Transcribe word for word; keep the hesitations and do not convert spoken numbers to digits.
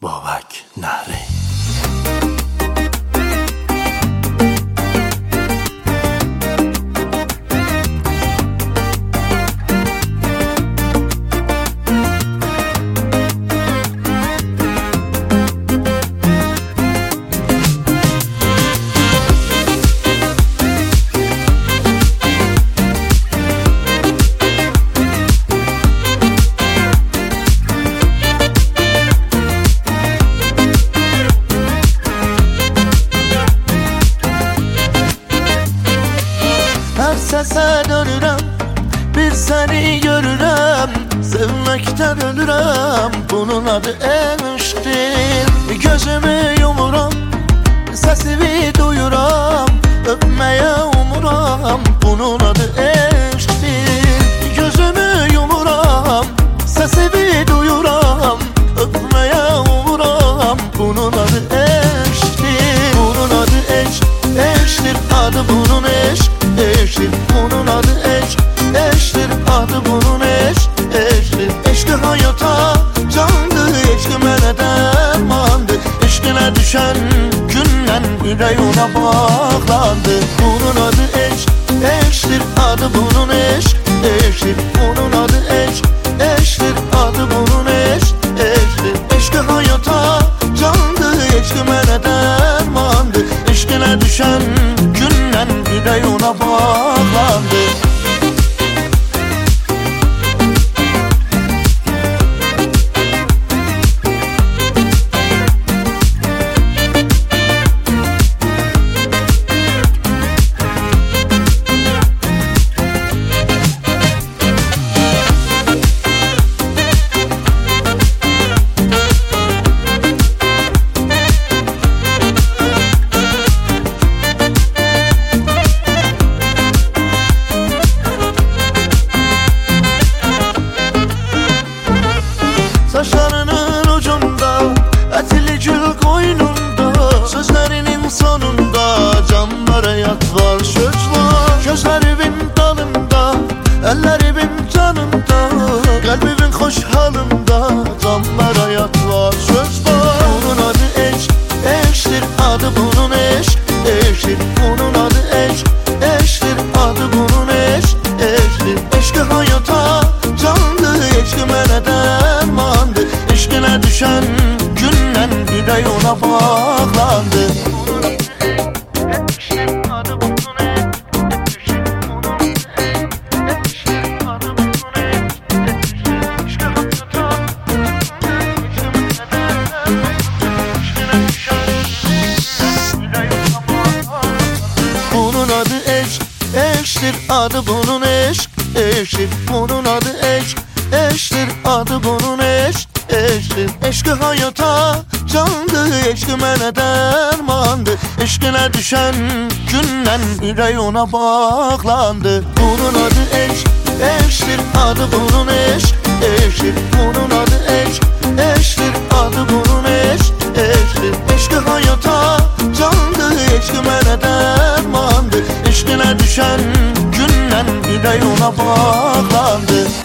Bobak Nari. Her sese dönürəm, bir seni görürəm, sevməkdən ölürəm, bunun adı eşqdir. Gözümü yumuram, səsini duyuram, öpməyə umuram, bunun adı eşqdir. Gözümü yumuram, səsini duyuram, öpməyə umuram, bunun adı eşqdir. Bunun adı eşq, eşqdir, adı bunun eşq. Eşqdir, bunun adı eşq, eşqdir, adı bunun eşq, eşqdir. Eşqi hayata candır, eşqi mənə dərmandır. Eşqinə düşən gündən ürək ona bağlandı. Bunun adı eşq, eşqdir, adı bunun eşq, eşqdir. Bunun adı eşq, eşqdir, adı bunun eşq, eşqdir. Eşqi hayata candır, eşqi mənə dərmandır. Eşqinə düşən gündən ürək ona bağlandı. Saçlarının ucunda, etli gül koynunda, sözlerinin sonunda canlara yat var, söz var. Gözlerimin dalında, ellerimin canında, kalbimin hoş halında canlara yat var, söz var. Bunun adı eşq, eşqdir, adı bunun eşq, eşqdir. Bunun adı eşq, eşqdir, adı bunun eşq, eşqdir. Eşqi hayata candır, eşqi mənə dərmandır. Eşqinə düşən gündən ürək ona bağlandı. Bunun adı eşq, eşqdir, adı bunun eşq, eşqdir. Bunun adı eşq, eşqdir, adı bunun eşq, eşqdir. Eşqi hayata candır, eşqi mənə dərmandır. Eşqinə düşən gündən ürək ona bağlandı. Bunun adı eşq, eşqdir, adı bunun eşq, eşqdir. Bunun adı eşq, eşqdir, adı bunun eşq, eşqdir. Eşqi hayata candır, eşqi mənə dərmandır. Eşqinə düşən gündən ürək ona bağlandı.